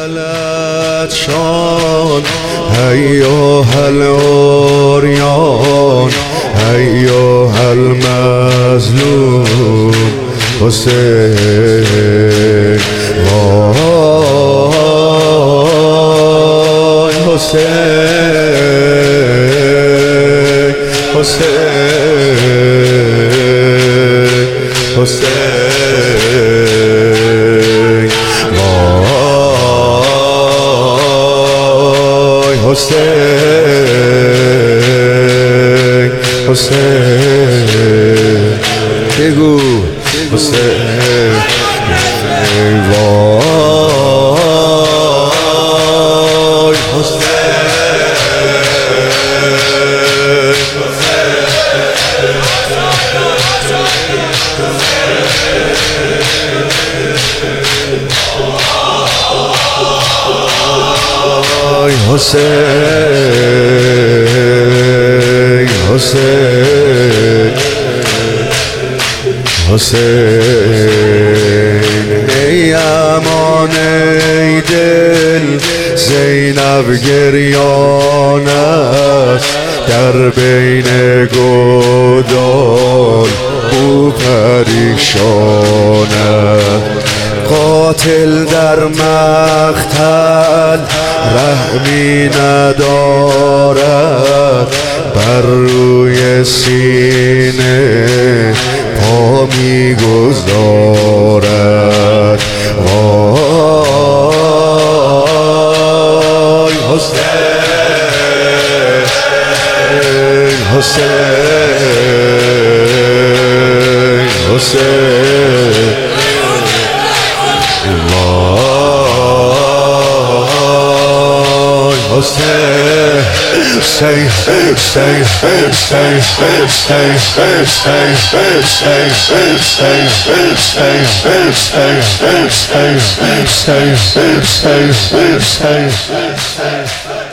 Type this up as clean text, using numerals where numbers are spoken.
غلط شان أيها العريان أيها المظلوم حسین وای حسین حسین حسین وای حسین حسین بگو حسین وای حسین حسین حسین ای امان ای دل زینب گریان است در بین گودال او پریشان است قاتل در مقتل رحمی ندارد بر روی سینه پا میگذارد وای حسین حسین حسین وای حسین stay stay